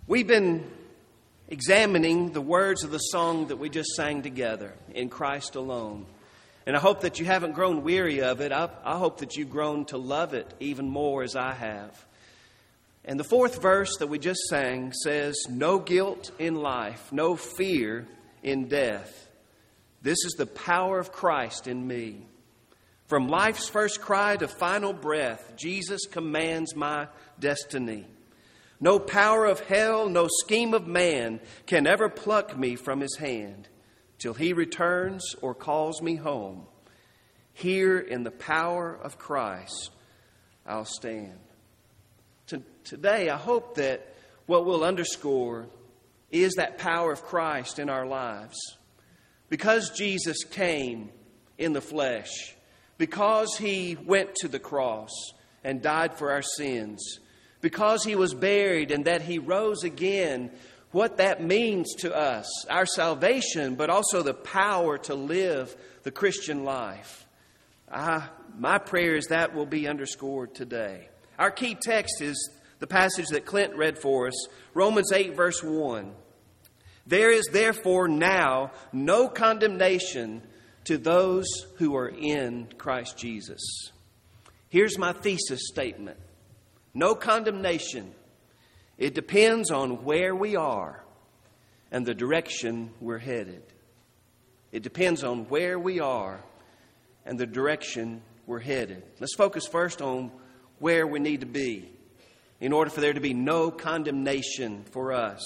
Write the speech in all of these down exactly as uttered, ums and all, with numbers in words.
We've been examining the words of the song that we just sang together, In Christ Alone. And I hope that you haven't grown weary of it. I, I hope that you've grown to love it even more as I have. And the fourth verse that we just sang says, no guilt in life, no fear in death. This is the power of Christ in me. From life's first cry to final breath, Jesus commands my destiny. No power of hell, no scheme of man can ever pluck me from his hand till he returns or calls me home. Here in the power of Christ, I'll stand. To, today, I hope that what we'll underscore is that power of Christ in our lives. Because Jesus came in the flesh, because he went to the cross and died for our sins, because he was buried and that he rose again, what that means to us, our salvation, but also the power to live the Christian life. I, my prayer is that will be underscored today. Our key text is the passage that Clint read for us, Romans eight, verse one. There is therefore now no condemnation to those who are in Christ Jesus. Here's my thesis statement. No condemnation. It depends on where we are and the direction we're headed. It depends on where we are and the direction we're headed. Let's focus first on where we need to be in order for there to be no condemnation for us.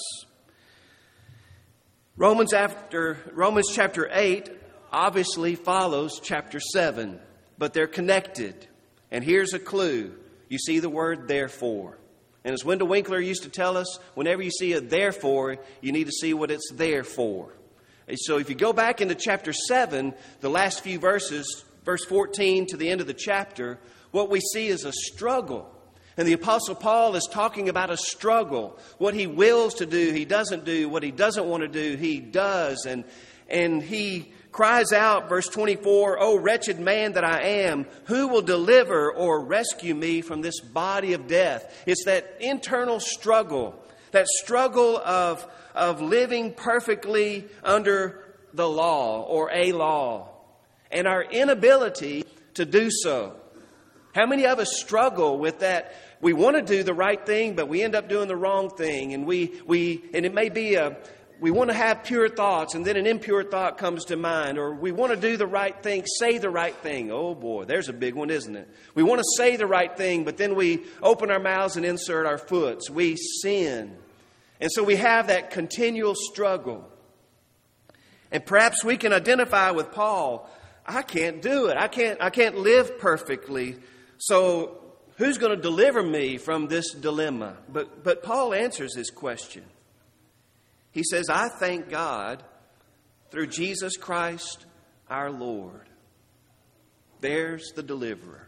Romans after Romans chapter eight obviously follows chapter seven, but they're connected. And here's a clue. You see the word therefore. And as Wendell Winkler used to tell us, whenever you see a therefore, you need to see what it's there for. And so if you go back into chapter seven, the last few verses, verse fourteen to the end of the chapter, what we see is a struggle. And the Apostle Paul is talking about a struggle. What he wills to do, he doesn't do. What he doesn't want to do, he does. And, and he cries out, verse twenty-four, O wretched man that I am, who will deliver or rescue me from this body of death? It's that internal struggle, that struggle of, of living perfectly under the law or a law, and our inability to do so. How many of us struggle with that? We want to do the right thing, but we end up doing the wrong thing. And we, we, and it may be a, we want to have pure thoughts, and then an impure thought comes to mind. Or we want to do the right thing, say the right thing. Oh boy, there's a big one, isn't it? We want to say the right thing, but then we open our mouths and insert our foots. We sin. And so we have that continual struggle. And perhaps we can identify with Paul. I can't do it. I can't, I can't live perfectly. So who's going to deliver me from this dilemma? But, but Paul answers this question. He says, I thank God through Jesus Christ our Lord. There's the deliverer.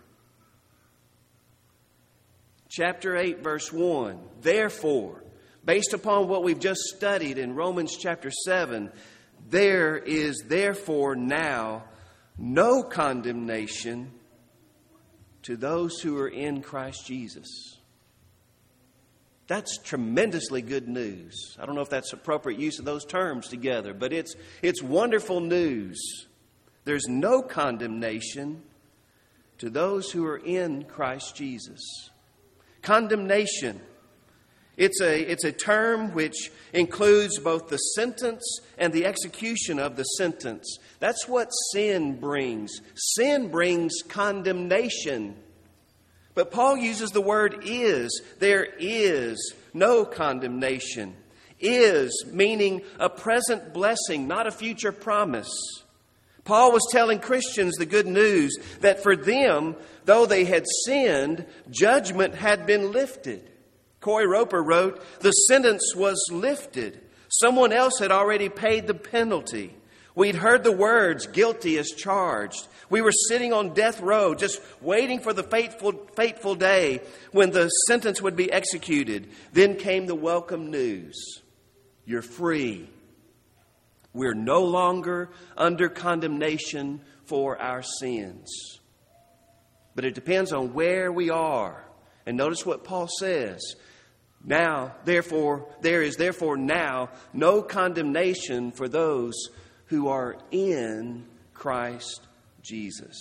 Chapter eight, verse one. Therefore, based upon what we've just studied in Romans chapter seven, there is therefore now no condemnation to those who are in Christ Jesus. That's tremendously good news. I don't know if that's appropriate use of those terms together, but it's it's wonderful news. There's no condemnation to those who are in Christ Jesus. Condemnation. It's a, it's a term which includes both the sentence and the execution of the sentence. That's what sin brings. Sin brings condemnation. But Paul uses the word is. There is no condemnation. Is meaning a present blessing, not a future promise. Paul was telling Christians the good news that for them, though they had sinned, judgment had been lifted. Coy Roper wrote, the sentence was lifted. Someone else had already paid the penalty. We'd heard the words, guilty as charged. We were sitting on death row, just waiting for the fateful, fateful day when the sentence would be executed. Then came the welcome news. You're free. We're no longer under condemnation for our sins. But it depends on where we are. And notice what Paul says. Now, therefore, there is therefore now no condemnation for those who are in Christ Jesus.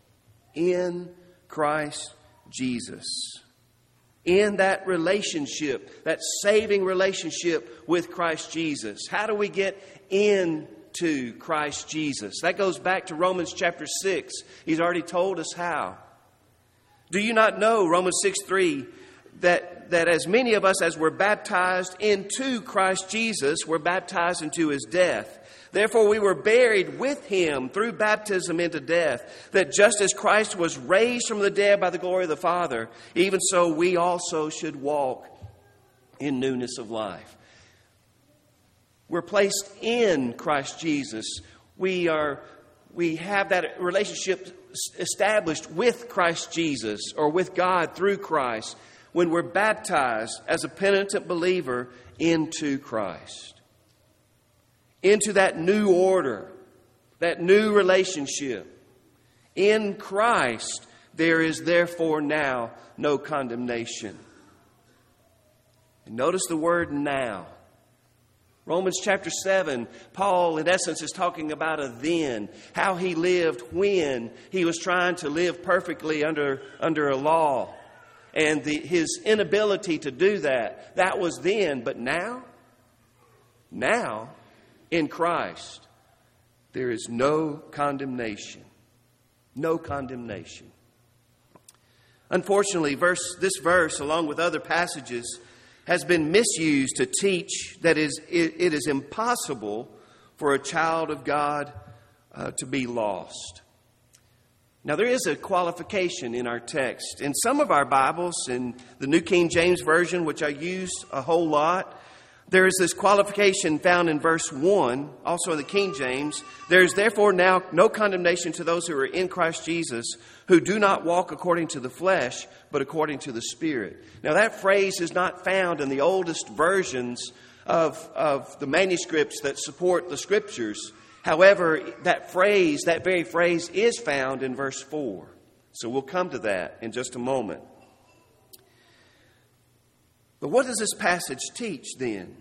In Christ Jesus. In that relationship, that saving relationship with Christ Jesus. How do we get into Christ Jesus? That goes back to Romans chapter six. He's already told us how. Do you not know, Romans six three, that, that as many of us as were baptized into Christ Jesus were baptized into his death? Therefore we were buried with him through baptism into death, that just as Christ was raised from the dead by the glory of the Father, even so we also should walk in newness of life. We're placed in Christ Jesus. We are, we have that relationship established with Christ Jesus, or with God through Christ, when we're baptized as a penitent believer into Christ. Into that new order, that new relationship. In Christ, there is therefore now no condemnation. And notice the word now. Romans chapter seven, Paul in essence is talking about a then, how he lived when he was trying to live perfectly under, under a law. And the, his inability to do that, that was then. But now, now, in Christ, there is no condemnation. No condemnation. Unfortunately, verse, this verse, along with other passages, has been misused to teach that is, it, it is impossible for a child of God uh, to be lost. Now, there is a qualification in our text. In some of our Bibles, in the New King James Version, which I use a whole lot, there is this qualification found in verse one, also in the King James. There is therefore now no condemnation to those who are in Christ Jesus, who do not walk according to the flesh, but according to the Spirit. Now that phrase is not found in the oldest versions of, of the manuscripts that support the Scriptures. However, that phrase, that very phrase is found in verse four. So we'll come to that in just a moment. But what does this passage teach then?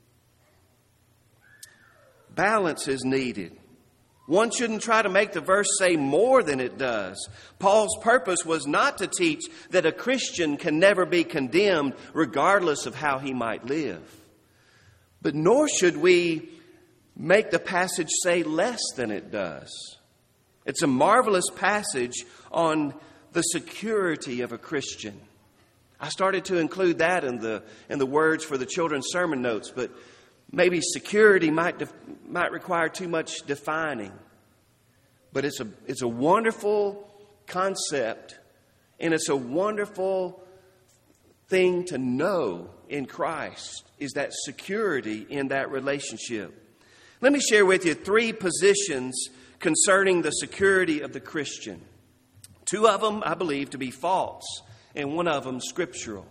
Balance is needed. One shouldn't try to make the verse say more than it does. Paul's purpose was not to teach that a Christian can never be condemned regardless of how he might live. But nor should we make the passage say less than it does. It's a marvelous passage on the security of a Christian. I started to include that in the in the words for the children's sermon notes, but maybe security might def, might require too much defining. But it's a it's a wonderful concept, and it's a wonderful thing to know in Christ, is that security in that relationship. Let me share with you three positions concerning the security of the Christian. Two of them I believe to be false, and one of them scriptural.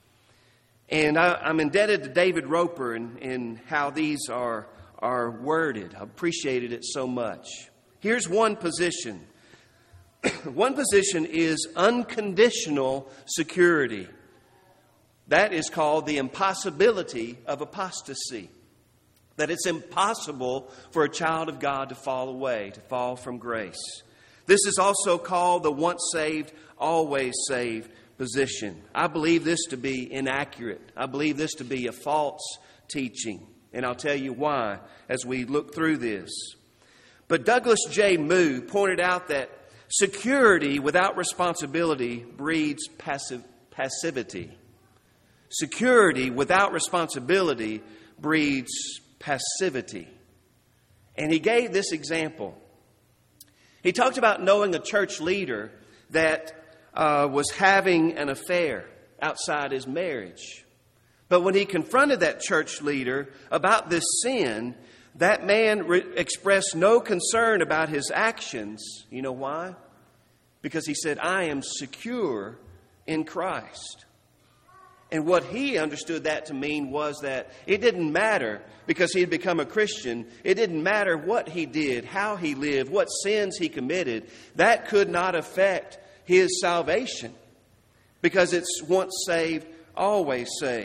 And I, I'm indebted to David Roper in, in how these are, are worded. I appreciated it so much. Here's one position. One position is unconditional security. That is called the impossibility of apostasy. That it's impossible for a child of God to fall away, to fall from grace. This is also called the once saved, always saved position. I believe this to be inaccurate. I believe this to be a false teaching. And I'll tell you why as we look through this. But Douglas J. Moo pointed out that security without responsibility breeds passive, passivity. Security without responsibility breeds passivity. And he gave this example. He talked about knowing a church leader that uh, was having an affair outside his marriage. But when he confronted that church leader about this sin, that man re- expressed no concern about his actions. You know why? Because he said, I am secure in Christ. And what he understood that to mean was that it didn't matter because he had become a Christian. It didn't matter what he did, how he lived, what sins he committed. That could not affect his salvation because it's once saved, always saved.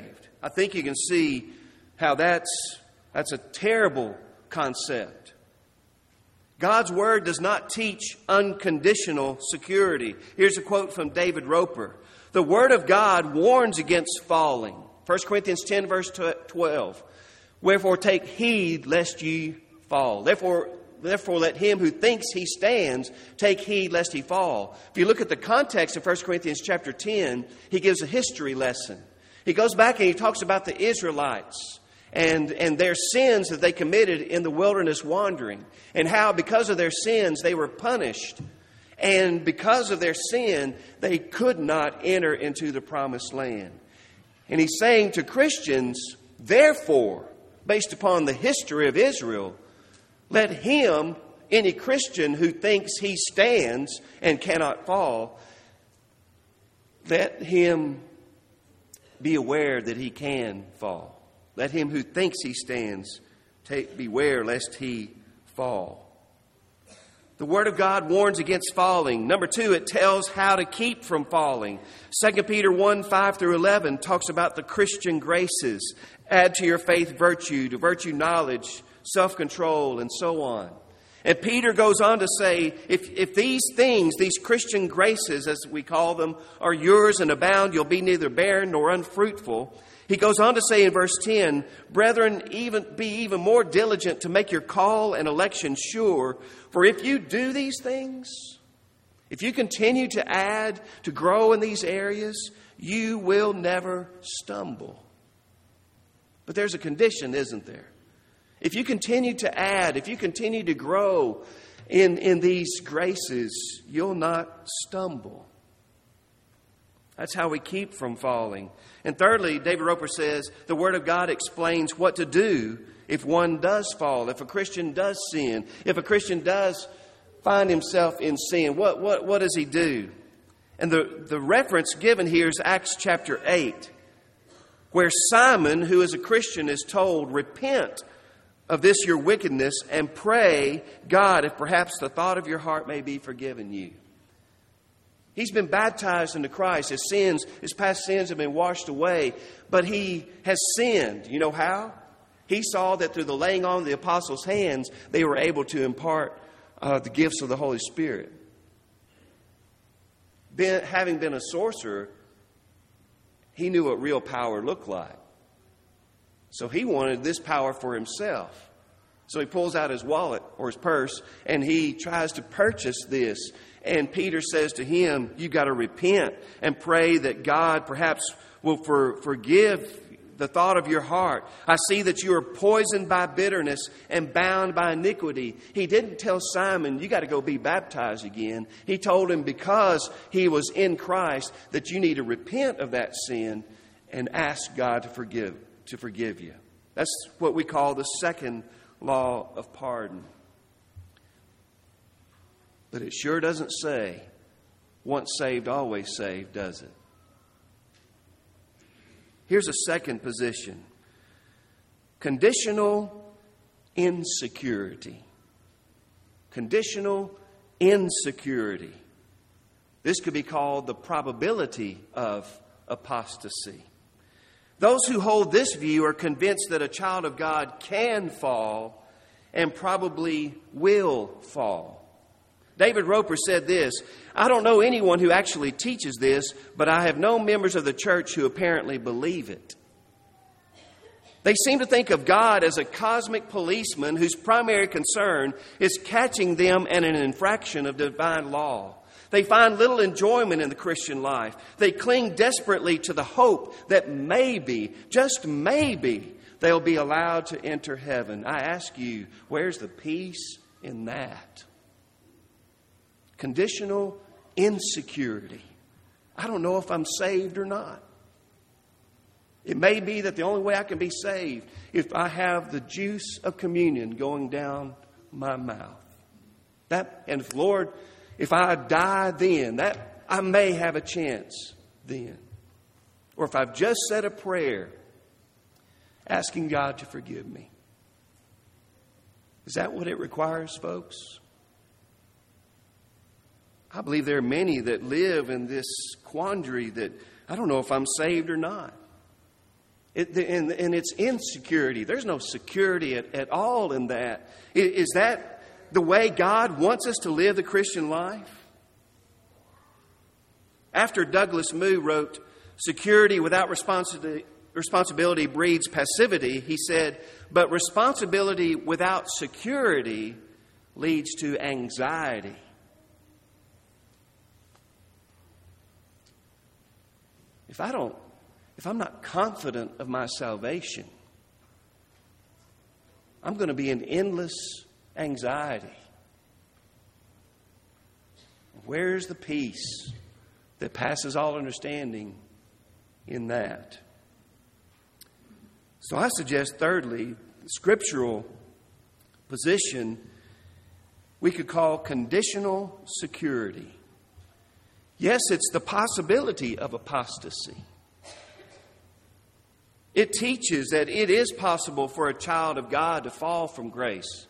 I think you can see how that's, that's a terrible concept. God's Word does not teach unconditional security. Here's a quote from David Roper. The Word of God warns against falling. First Corinthians ten, verse twelve. Wherefore take heed lest ye fall. Therefore, therefore let him who thinks he stands take heed lest he fall. If you look at the context of First Corinthians chapter ten, he gives a history lesson. He goes back and he talks about the Israelites and, and their sins that they committed in the wilderness wandering, and how because of their sins they were punished. And because of their sin, they could not enter into the promised land. And he's saying to Christians, therefore, based upon the history of Israel, let him, any Christian who thinks he stands and cannot fall, let him be aware that he can fall. Let him who thinks he stands take, beware lest he fall. The Word of God warns against falling. Number two, it tells how to keep from falling. Second Peter one, five through eleven talks about the Christian graces. Add to your faith virtue, to virtue knowledge, self-control, and so on. And Peter goes on to say, if, if these things, these Christian graces, as we call them, are yours and abound, you'll be neither barren nor unfruitful. He goes on to say in verse ten, brethren, even be even more diligent to make your call and election sure. For if you do these things, if you continue to add, to grow in these areas, you will never stumble. But there's a condition, isn't there? If you continue to add, if you continue to grow in, in these graces, you'll not stumble. That's how we keep from falling. And thirdly, David Roper says, the Word of God explains what to do if one does fall, if a Christian does sin, if a Christian does find himself in sin. What, what, what does he do? And the, the reference given here is Acts chapter eight, where Simon, who is a Christian, is told, repent of this your wickedness and pray God if perhaps the thought of your heart may be forgiven you. He's been baptized into Christ. His sins, his past sins have been washed away, but he has sinned. You know how? He saw that through the laying on of the apostles' hands, they were able to impart uh, the gifts of the Holy Spirit. Been, having been a sorcerer, he knew what real power looked like. So he wanted this power for himself. So he pulls out his wallet or his purse and he tries to purchase this. And Peter says to him, you've got to repent and pray that God perhaps will for, forgive the thought of your heart. I see that you are poisoned by bitterness and bound by iniquity. He didn't tell Simon, you got to go be baptized again. He told him because he was in Christ that you need to repent of that sin and ask God to forgive, to forgive you. That's what we call the second law of pardon. But it sure doesn't say, once saved, always saved, does it? Here's a second position. Conditional insecurity. Conditional insecurity. This could be called the probability of apostasy. Those who hold this view are convinced that a child of God can fall and probably will fall. David Roper said this, I don't know anyone who actually teaches this, but I have known members of the church who apparently believe it. They seem to think of God as a cosmic policeman whose primary concern is catching them in an infraction of divine law. They find little enjoyment in the Christian life. They cling desperately to the hope that maybe, just maybe, they'll be allowed to enter heaven. I ask you, where's the peace in that? Conditional insecurity. I don't know if I'm saved or not. It may be that the only way I can be saved if I have the juice of communion going down my mouth. That, and if, Lord, if I die then, that I may have a chance then. Or if I've just said a prayer asking God to forgive me. Is that what it requires, folks? I believe there are many that live in this quandary that I don't know if I'm saved or not. It, and, and it's insecurity. There's no security at, at all in that. Is that the way God wants us to live the Christian life? After Douglas Moo wrote, "Security without responsibility, responsibility breeds passivity," he said, "But responsibility without security leads to anxiety." If I don't, if I'm not confident of my salvation, I'm going to be in endless anxiety. Where's the peace that passes all understanding in that? So I suggest, thirdly, the scriptural position we could call conditional security. Yes, it's the possibility of apostasy. It teaches that it is possible for a child of God to fall from grace.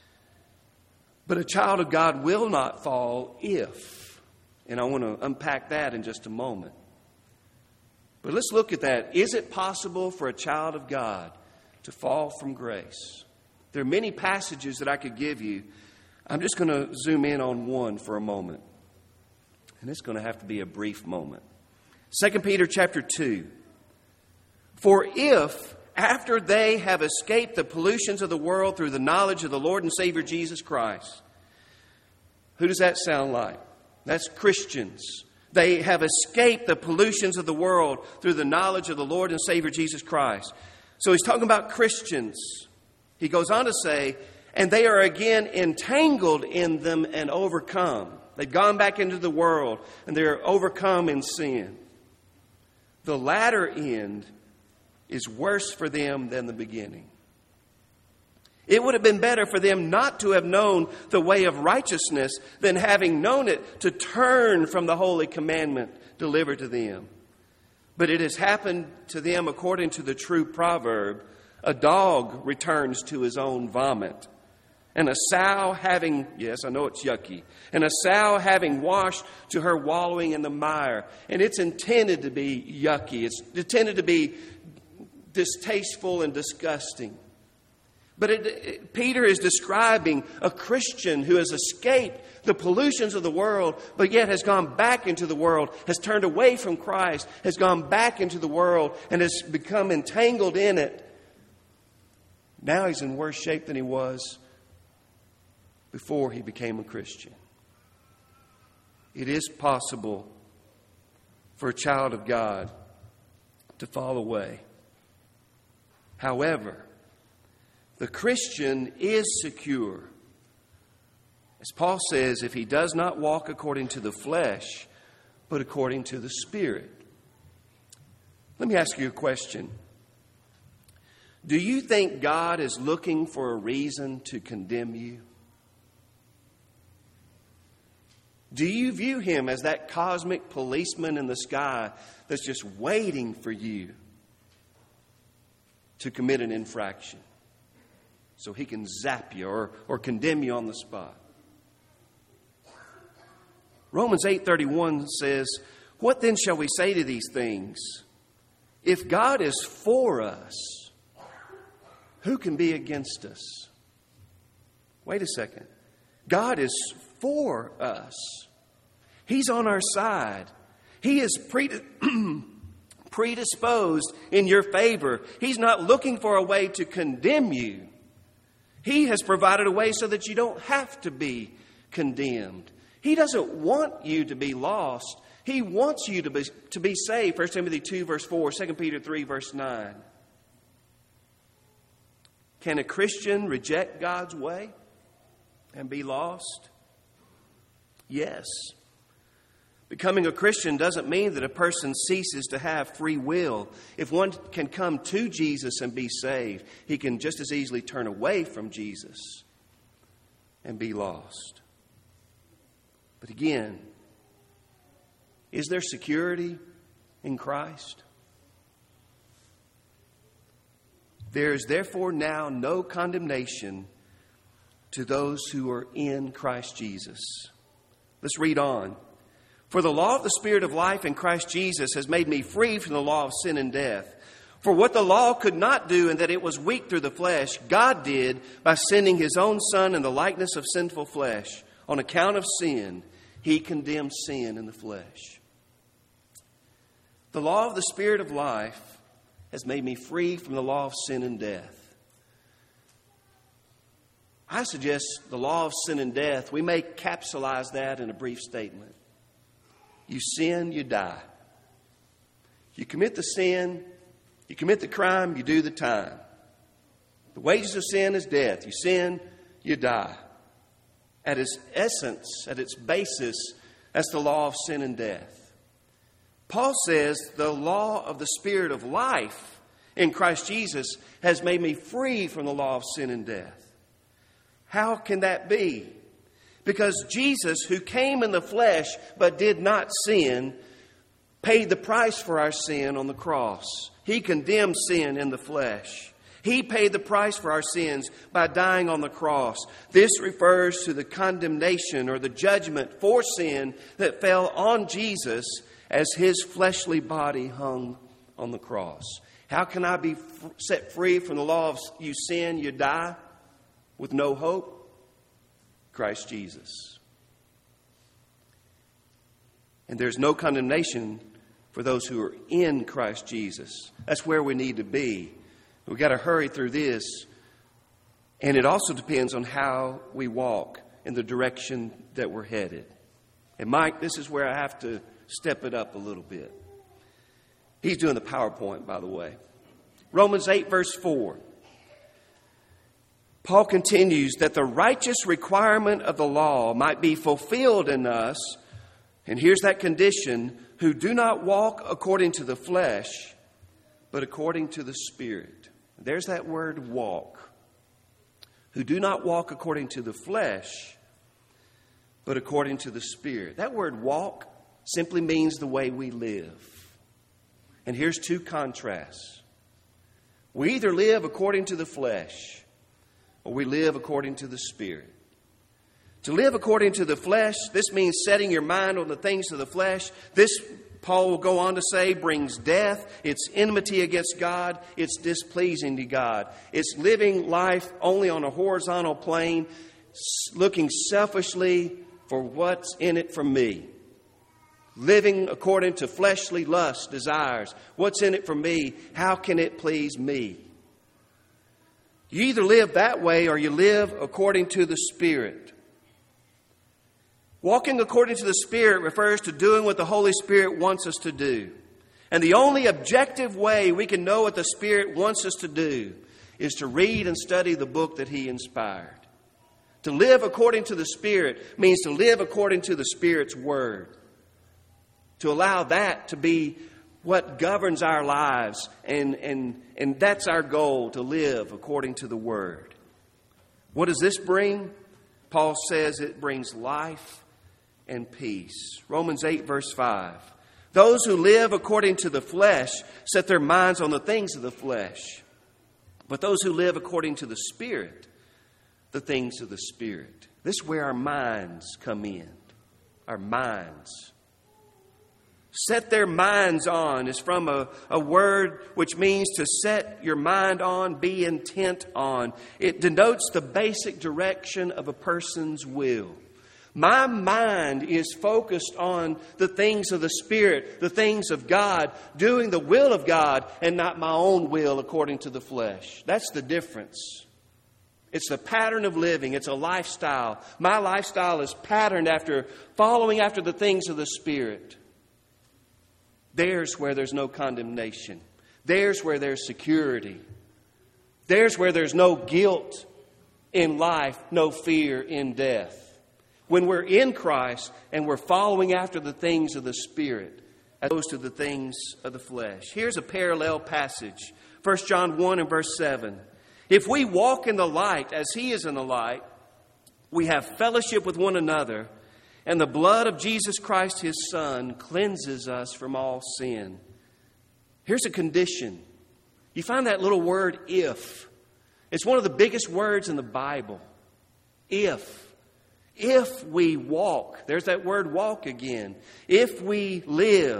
But a child of God will not fall if, and I want to unpack that in just a moment. But let's look at that. Is it possible for a child of God to fall from grace? There are many passages that I could give you. I'm just going to zoom in on one for a moment. And it's going to have to be a brief moment. Second Peter chapter two. "For if, after they have escaped the pollutions of the world through the knowledge of the Lord and Savior Jesus Christ." Who does that sound like? That's Christians. They have escaped the pollutions of the world through the knowledge of the Lord and Savior Jesus Christ. So he's talking about Christians. He goes on to say, "And they are again entangled in them and overcome." They've gone back into the world and they're overcome in sin. The latter end is worse for them than the beginning. It would have been better for them not to have known the way of righteousness than, having known it, to turn from the holy commandment delivered to them. But it has happened to them according to the true proverb, "A dog returns to his own vomit. And a sow having," yes, I know it's yucky, "and a sow having washed to her wallowing in the mire." And it's intended to be yucky. It's intended to be distasteful and disgusting. But it, it, Peter is describing a Christian who has escaped the pollutions of the world, but yet has gone back into the world, has turned away from Christ, has gone back into the world, and has become entangled in it. Now he's in worse shape than he was before he became a Christian. It is possible for a child of God to fall away. However, the Christian is secure. As Paul says, if he does not walk according to the flesh, but according to the Spirit. Let me ask you a question. Do you think God is looking for a reason to condemn you? Do you view him as that cosmic policeman in the sky that's just waiting for you to commit an infraction so he can zap you or, or condemn you on the spot? Romans eight thirty-one says, "What then shall we say to these things? If God is for us, who can be against us?" Wait a second. God is for us. He's on our side. He is predisposed in your favor. He's not looking for a way to condemn you. He has provided a way so that you don't have to be condemned. He doesn't want you to be lost. He wants you to be, to be saved. First Timothy two, verse four, Second Peter three, verse nine. Can a Christian reject God's way and be lost? Yes. Becoming a Christian doesn't mean that a person ceases to have free will. If one can come to Jesus and be saved, he can just as easily turn away from Jesus and be lost. But again, is there security in Christ? There is therefore now no condemnation to those who are in Christ Jesus. Let's read on. "For the law of the Spirit of life in Christ Jesus has made me free from the law of sin and death. For what the law could not do, in that it was weak through the flesh, God did by sending His own Son in the likeness of sinful flesh. On account of sin, He condemned sin in the flesh. The law of the Spirit of life has made me free from the law of sin and death. I suggest the law of sin and death, we may capsulize that in a brief statement. You sin, you die. You commit the sin, you commit the crime, you do the time. The wages of sin is death. You sin, you die. At its essence, at its basis, that's the law of sin and death. Paul says the law of the Spirit of life in Christ Jesus has made me free from the law of sin and death. How can that be? Because Jesus, who came in the flesh but did not sin, paid the price for our sin on the cross. He condemned sin in the flesh. He paid the price for our sins by dying on the cross. This refers to the condemnation or the judgment for sin that fell on Jesus as His fleshly body hung on the cross. How can I be set free from the law of you sin, you die with no hope? Christ Jesus. And there's no condemnation for those who are in Christ Jesus. That's where we need to be. We've got to hurry through this. And it also depends on how we walk in the direction that we're headed. And Mike, this is where I have to step it up a little bit. He's doing the PowerPoint, by the way. Romans eight, verse four. Paul continues that the righteous requirement of the law might be fulfilled in us. And here's that condition: who do not walk according to the flesh, but according to the Spirit. There's that word walk. Who do not walk according to the flesh, but according to the Spirit. That word walk simply means the way we live. And here's two contrasts. We either live according to the flesh, or we live according to the Spirit. To live according to the flesh, this means setting your mind on the things of the flesh. This, Paul will go on to say, brings death. It's enmity against God. It's displeasing to God. It's living life only on a horizontal plane, looking selfishly for what's in it for me. Living according to fleshly lusts, desires. What's in it for me? How can it please me? You either live that way or you live according to the Spirit. Walking according to the Spirit refers to doing what the Holy Spirit wants us to do. And the only objective way we can know what the Spirit wants us to do is to read and study the book that He inspired. To live according to the Spirit means to live according to the Spirit's Word. To allow that to be what governs our lives. And, and, and that's our goal, to live according to the Word. What does this bring? Paul says it brings life and peace. Romans eight, verse five. Those who live according to the flesh set their minds on the things of the flesh. But those who live according to the Spirit, the things of the Spirit. This is where our minds come in. Our minds. Set their minds on is from a, a word which means to set your mind on, be intent on. It denotes the basic direction of a person's will. My mind is focused on the things of the Spirit, the things of God, doing the will of God and not my own will according to the flesh. That's the difference. It's the pattern of living. It's a lifestyle. My lifestyle is patterned after following after the things of the Spirit. There's where there's no condemnation. There's where there's security. There's where there's no guilt in life, no fear in death. When we're in Christ and we're following after the things of the Spirit as opposed to the things of the flesh. Here's a parallel passage. First John one and verse seven. If we walk in the light as He is in the light, we have fellowship with one another, and the blood of Jesus Christ, His Son, cleanses us from all sin. Here's a condition. You find that little word, if. It's one of the biggest words in the Bible. If. If we walk. There's that word walk again. If we live.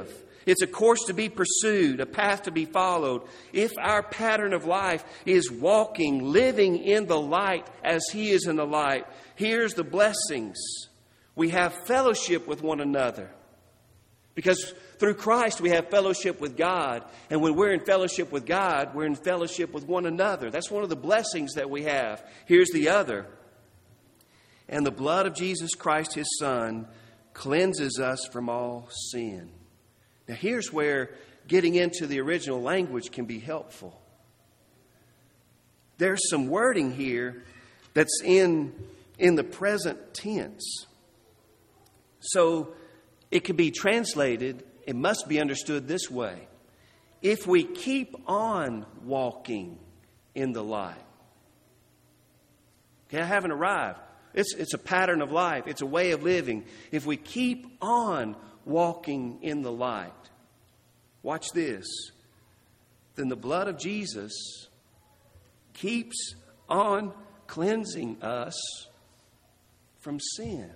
It's a course to be pursued, a path to be followed. If our pattern of life is walking, living in the light as He is in the light, here's the blessings. We have fellowship with one another. Because through Christ we have fellowship with God. And when we're in fellowship with God, we're in fellowship with one another. That's one of the blessings that we have. Here's the other. And the blood of Jesus Christ, His Son, cleanses us from all sin. Now here's where getting into the original language can be helpful. There's some wording here that's in, in the present tense. So it can be translated, it must be understood this way. If we keep on walking in the light. Okay, I haven't arrived. It's, it's a pattern of life. It's a way of living. If we keep on walking in the light, watch this, then the blood of Jesus keeps on cleansing us from sin.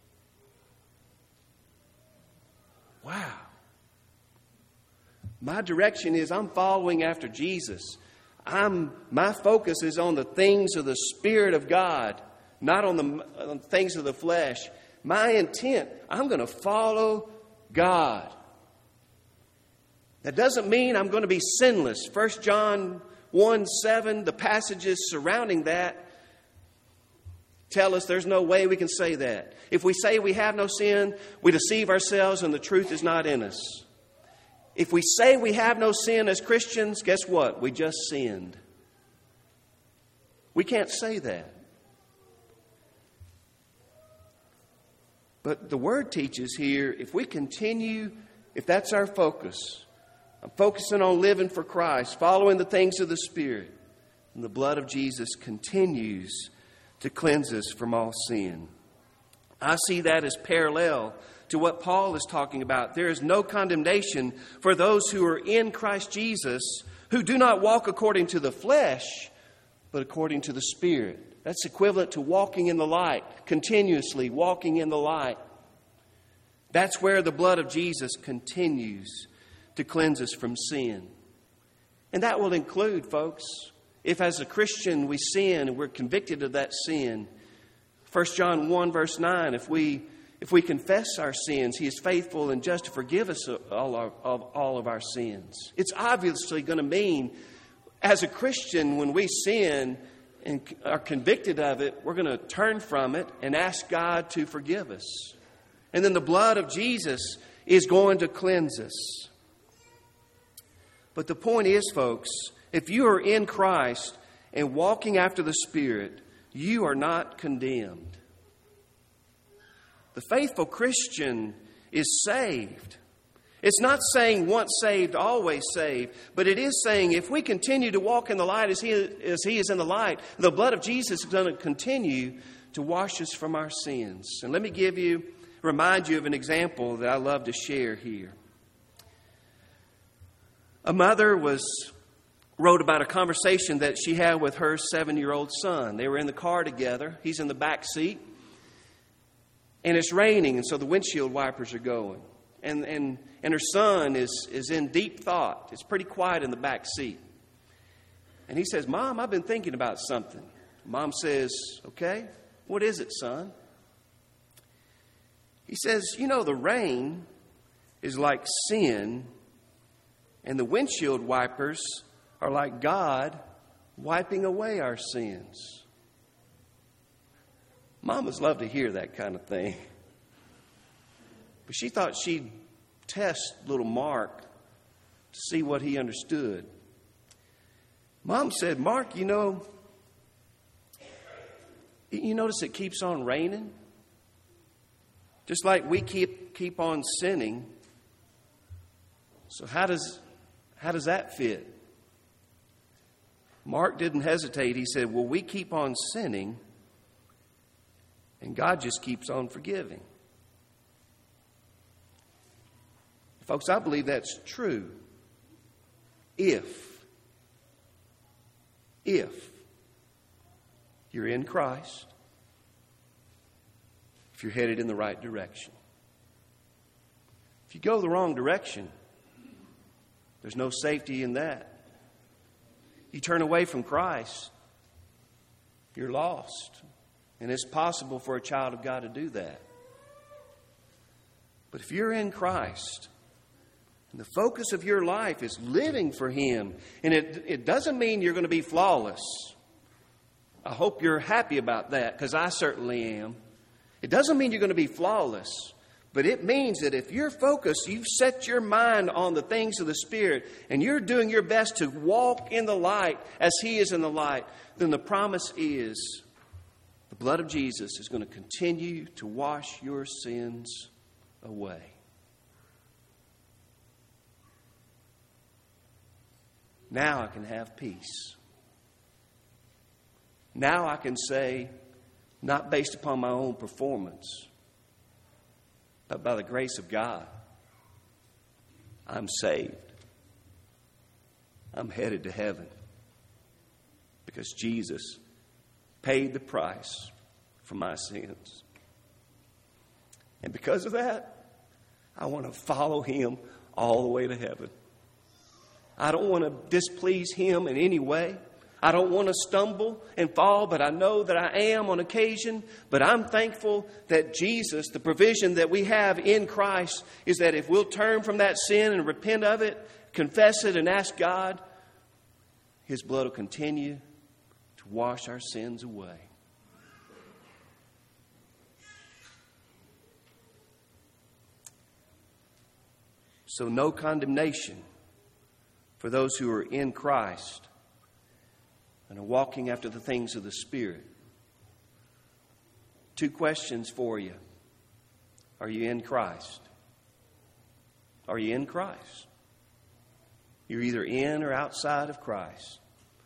Wow. My direction is I'm following after Jesus. I'm, my focus is on the things of the Spirit of God, not on the, on things of the flesh. My intent, I'm going to follow God. That doesn't mean I'm going to be sinless. First John one seven, the passages surrounding that tell us there's no way we can say that. If we say we have no sin, we deceive ourselves and the truth is not in us. If we say we have no sin as Christians, guess what? We just sinned. We can't say that. But the Word teaches here, if we continue, if that's our focus, I'm focusing on living for Christ, following the things of the Spirit, and the blood of Jesus continues to cleanse us from all sin. I see that as parallel to what Paul is talking about. There is no condemnation for those who are in Christ Jesus, who do not walk according to the flesh, but according to the Spirit. That's equivalent to walking in the light, continuously walking in the light. That's where the blood of Jesus continues to cleanse us from sin. And that will include, folks, if as a Christian we sin and we're convicted of that sin, First John one verse nine, if we if we confess our sins, He is faithful and just to forgive us of all, our, of all of our sins. It's obviously going to mean, as a Christian, when we sin and are convicted of it, we're going to turn from it and ask God to forgive us. And then the blood of Jesus is going to cleanse us. But the point is, folks, if you are in Christ and walking after the Spirit, you are not condemned. The faithful Christian is saved. It's not saying once saved, always saved, but it is saying if we continue to walk in the light as He, as he is in the light, the blood of Jesus is going to continue to wash us from our sins. And let me give you, remind you of an example that I love to share here. A mother was wrote about a conversation that she had with her seven-year-old son. They were in the car together. He's in the back seat. And it's raining, and so the windshield wipers are going. And and and her son is, is in deep thought. It's pretty quiet in the back seat. And he says, "Mom, I've been thinking about something." Mom says, "Okay, what is it, son?" He says, "You know, the rain is like sin, and the windshield wipers are like God wiping away our sins." Mamas love to hear that kind of thing. But she thought she'd test little Mark to see what he understood. Mom said, "Mark, you know, you notice it keeps on raining? Just like we keep keep on sinning. So how does how does that fit?" Mark didn't hesitate. He said, "Well, we keep on sinning, and God just keeps on forgiving." Folks, I believe that's true. If, if you're in Christ, if you're headed in the right direction. If you go the wrong direction, There's no safety in that. You turn away from Christ, you're lost. And it's possible for a child of God to do that. But if you're in Christ, and the focus of your life is living for Him, and it, it doesn't mean you're going to be flawless. I hope you're happy about that, because I certainly am. It doesn't mean you're going to be flawless, but it means that if you're focused, you've set your mind on the things of the Spirit, and you're doing your best to walk in the light as He is in the light, then the promise is the blood of Jesus is going to continue to wash your sins away. Now I can have peace. Now I can say, not based upon my own performance, but by the grace of God, I'm saved. I'm headed to heaven because Jesus paid the price for my sins. And because of that, I want to follow Him all the way to heaven. I don't want to displease Him in any way. I don't want to stumble and fall, but I know that I am on occasion. But I'm thankful that Jesus, the provision that we have in Christ, is that if we'll turn from that sin and repent of it, confess it and ask God, His blood will continue to wash our sins away. So no condemnation for those who are in Christ and are walking after the things of the Spirit. Two questions for you. Are you in Christ? Are you in Christ? You're either in or outside of Christ.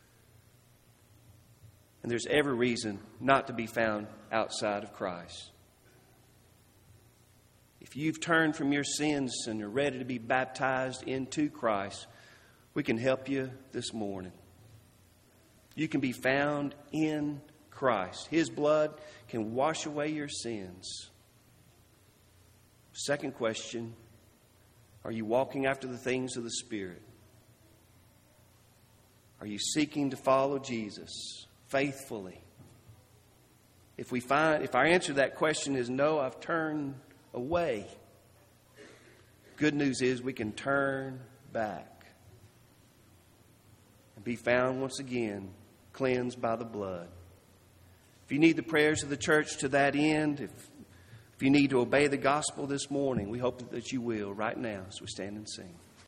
And there's every reason not to be found outside of Christ. If you've turned from your sins and are ready to be baptized into Christ, we can help you this morning. You can be found in Christ. His blood can wash away your sins. Second question, are you walking after the things of the Spirit? Are you seeking to follow Jesus faithfully? If we find, if our answer to that question is no, I've turned away, good news is we can turn back and be found once again cleansed by the blood. If you need the prayers of the church to that end, if, if you need to obey the gospel this morning, we hope that you will right now as we stand and sing.